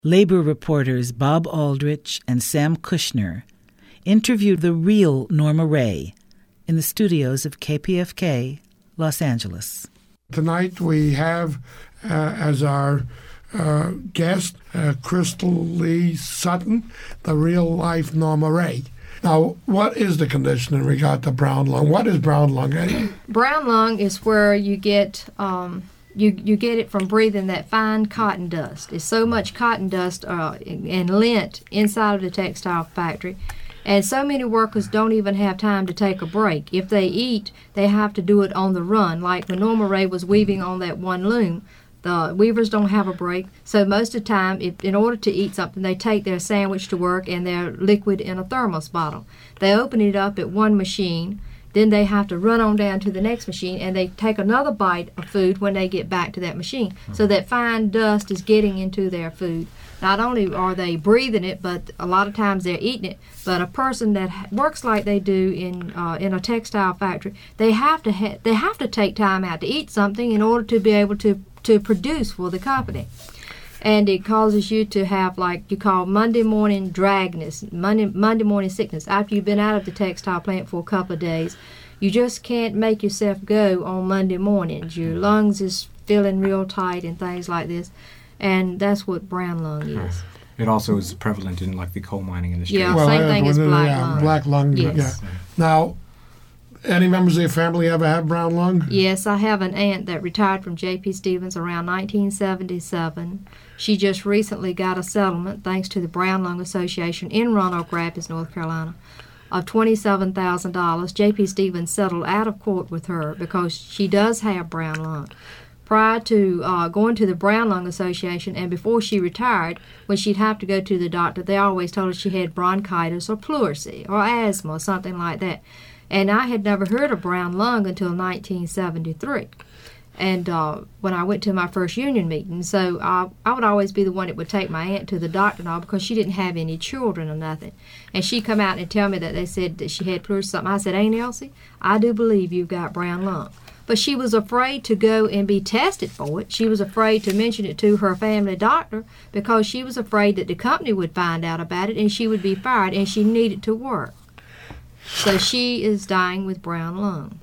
Labor reporters Bob Aldrich and Sam Kushner interviewed the real Norma Rae in the studios of KPFK, Los Angeles. Tonight we have as our guest Crystal Lee Sutton, the real-life Norma Rae. Now, what is the condition in regard to brown lung? What is brown lung? Brown lung is where you get you get it from breathing that fine cotton dust. It's so much cotton dust and lint inside of the textile factory. And so many workers don't even have time to take a break. If they eat, they have to do it on the run. Like when Norma Rae was weaving on that one loom, the weavers don't have a break. So most of the time, in order to eat something, they take their sandwich to work and their liquid in a thermos bottle. They open it up at one machine. Then they have to run on down to the next machine, and they take another bite of food when they get back to that machine. So that fine dust is getting into their food. Not only are they breathing it, but a lot of times they're eating it. But a person that works like they do in a textile factory, they have to take time out to eat something in order to be able to produce for the company. And it causes you to have, like you call, Monday morning dragness, Monday morning sickness. After you've been out of the textile plant for a couple of days, you just can't make yourself go on Monday mornings. Your lungs is feeling real tight and things like this. And that's what brown lung is. It also is prevalent in like the coal mining industry. Yeah, same thing as black lung. Black lung, yes. Yeah. Now, any members of your family ever have brown lung? Yes, I have an aunt that retired from J.P. Stevens around 1977. She just recently got a settlement, thanks to the Brown Lung Association in Roanoke Rapids, North Carolina, of $27,000. J.P. Stevens settled out of court with her because she does have brown lung. Prior to going to the Brown Lung Association and before she retired, when she'd have to go to the doctor, they always told her she had bronchitis or pleurisy or asthma or something like that. And I had never heard of brown lung until 1973. And when I went to my first union meeting, so I would always be the one that would take my aunt to the doctor now because she didn't have any children or nothing. And she'd come out and tell me that they said that she had pleurisy or something. I said, Aunt Elsie, I do believe you've got brown lung. But she was afraid to go and be tested for it. She was afraid to mention it to her family doctor because she was afraid that the company would find out about it and she would be fired and she needed to work. So she is dying with brown lung.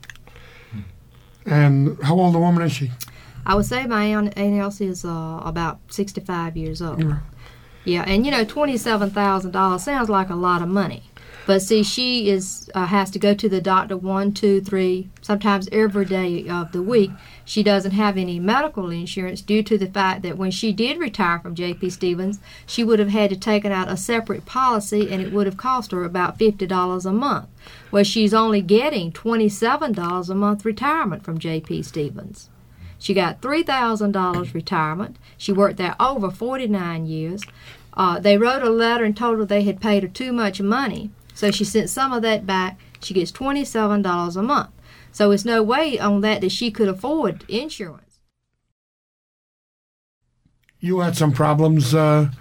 And how old a woman is she? I would say my Aunt Elsie is about 65 years old. Yeah. Yeah, and $27,000 sounds like a lot of money. But see, she has to go to the doctor 1, 2, 3, sometimes every day of the week. She doesn't have any medical insurance due to the fact that when she did retire from J.P. Stevens, she would have had to take out a separate policy, and it would have cost her about $50 a month. Well, she's only getting $27 a month retirement from J.P. Stevens. She got $3,000 retirement. She worked there over 49 years. They wrote a letter and told her they had paid her too much money. So she sent some of that back. She gets $27 a month. So it's no way on that she could afford insurance. You had some problems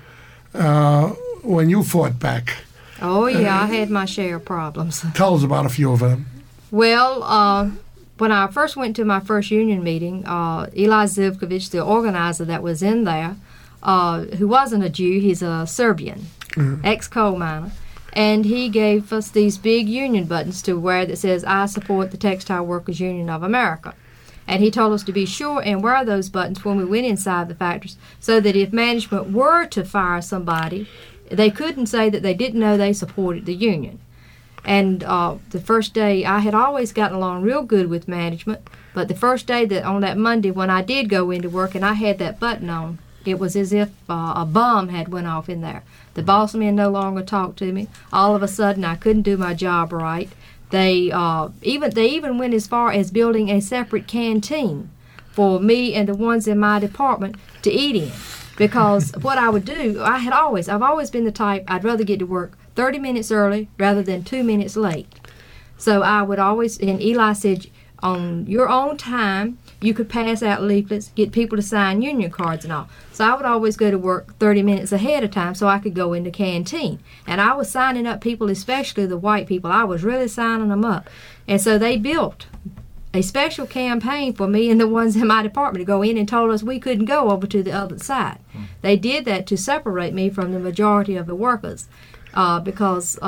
when you fought back. Oh, yeah, I had my share of problems. Tell us about a few of them. Well, when I first went to my first union meeting, Eli Zivkovic, the organizer that was in there, who wasn't a Jew, he's a Serbian, ex-coal miner. And he gave us these big union buttons to wear that says, I support the Textile Workers Union of America. And he told us to be sure and wear those buttons when we went inside the factories so that if management were to fire somebody, they couldn't say that they didn't know they supported the union. And the first day, I had always gotten along real good with management, but the first day that on that Monday when I did go into work and I had that button on, it was as if a bomb had went off in there. The boss men no longer talked to me. All of a sudden, I couldn't do my job right. They even went as far as building a separate canteen for me and the ones in my department to eat in. Because what I would do, I've always been the type, I'd rather get to work 30 minutes early rather than 2 minutes late. So I would always, and Eli said, on your own time, you could pass out leaflets, get people to sign union cards and all. So I would always go to work 30 minutes ahead of time so I could go in the canteen. And I was signing up people, especially the white people. I was really signing them up. And so they built a special campaign for me and the ones in my department to go in and told us we couldn't go over to the other side. They did that to separate me from the majority of the workers because,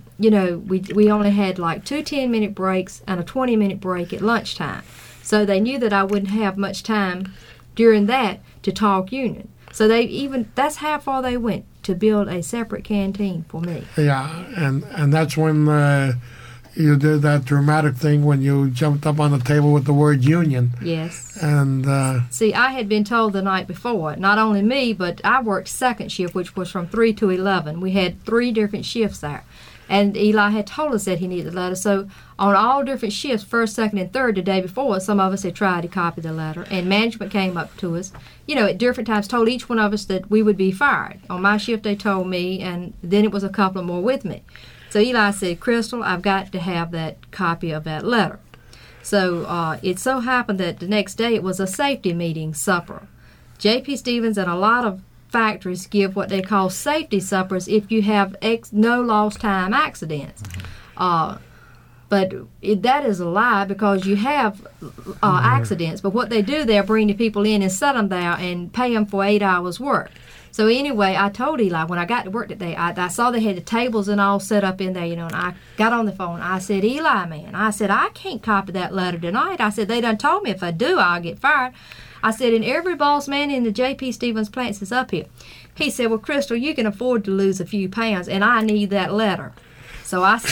we only had like 2 10-minute breaks and a 20-minute break at lunchtime. So they knew that I wouldn't have much time during that to talk union. So that's how far they went to build a separate canteen for me. Yeah, and that's when you did that dramatic thing when you jumped up on the table with the word union. Yes. And see, I had been told the night before, not only me, but I worked second shift, which was from 3 to 11. We had 3 different shifts there. And Eli had told us that he needed the letter. So on all different shifts, first, second, and third, the day before, some of us had tried to copy the letter. And management came up to us, at different times, told each one of us that we would be fired. On my shift, they told me, and then it was a couple more with me. So Eli said, Crystal, I've got to have that copy of that letter. So it so happened that the next day it was a safety meeting supper. J.P. Stevens and a lot of factories give what they call safety suppers if you have no lost time accidents. But that is a lie because you have accidents. But what they do, they'll bring the people in and set them there and pay them for 8 hours work. So anyway, I told Eli when I got to work today, I saw they had the tables and all set up in there, and I got on the phone. I said, Eli, man, I said, I can't copy that letter tonight. I said, they done told me if I do, I'll get fired. I said, and every boss man in the J.P. Stevens plants is up here. He said, well, Crystal, you can afford to lose a few pounds, and I need that letter. So I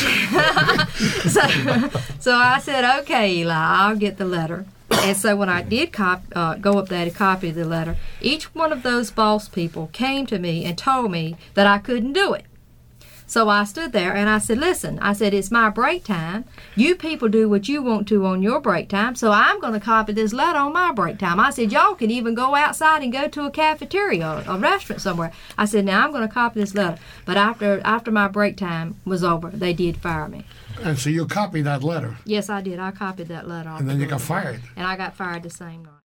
said, so I said, okay, Eli, I'll get the letter. And so when I did go up there to copy the letter, each one of those boss people came to me and told me that I couldn't do it. So I stood there and I said, listen, I said, it's my break time. You people do what you want to on your break time, so I'm going to copy this letter on my break time. I said, y'all can even go outside and go to a cafeteria or a restaurant somewhere. I said, now I'm going to copy this letter. But after my break time was over, they did fire me. And so you copied that letter? Yes, I did. I copied that letter. And then you got fired? And I got fired the same night.